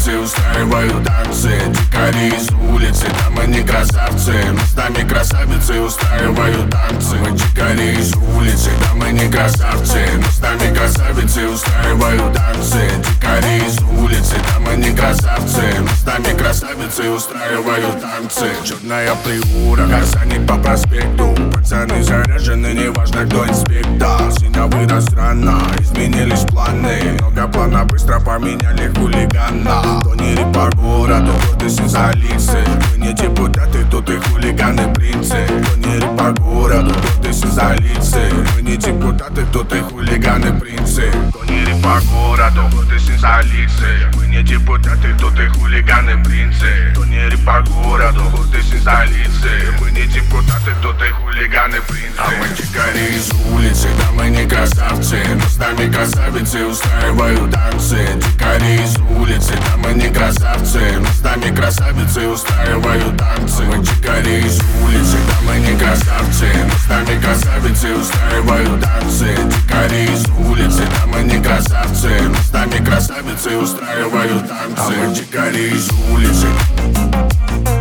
красавицы устраивают танцы. Дикари из улицы, там они красавцы. Мы с нами красавицы устраивают танцы. Мы дикари из улицы, там они красавцы. Мы с нами красавицы устраивают танцы. Дикари из улицы, там они красавцы. Мы с нами красавицы устраивают танцы. Черная приура, горсаник по проспекту. Пацаны заряжены, неважно кто инспектор. Синя вырос рано, изменились планы. Много плана быстро поменяли хулигана. То не по городу, вот и из столицы. Мы не депутаты, тут и хулиганы принцы. То не по городу, вот и из столицы. Мы не депутаты, тут и хулиганы принцы. То не по городу, вот и из столицы. Мы не депутаты, тут и хулиганы принцы. То не по городу, вот и из столицы. Мы не депутаты, тут и хулиганы принцы. А мы дикари из улицы, да мы не красавцы. Но с нами красавицы устраивают танцы. Дикари из улицы, да мы не красавцы. Но с нами красавицы устраивают танцы. Мы дикари из улицы, да мы не красавцы. Но с нами красавицы устраивают танцы. Дикари из улицы, да мы не красавцы. Но с нами красавицы устраивают танцы. А мы дикари из улицы.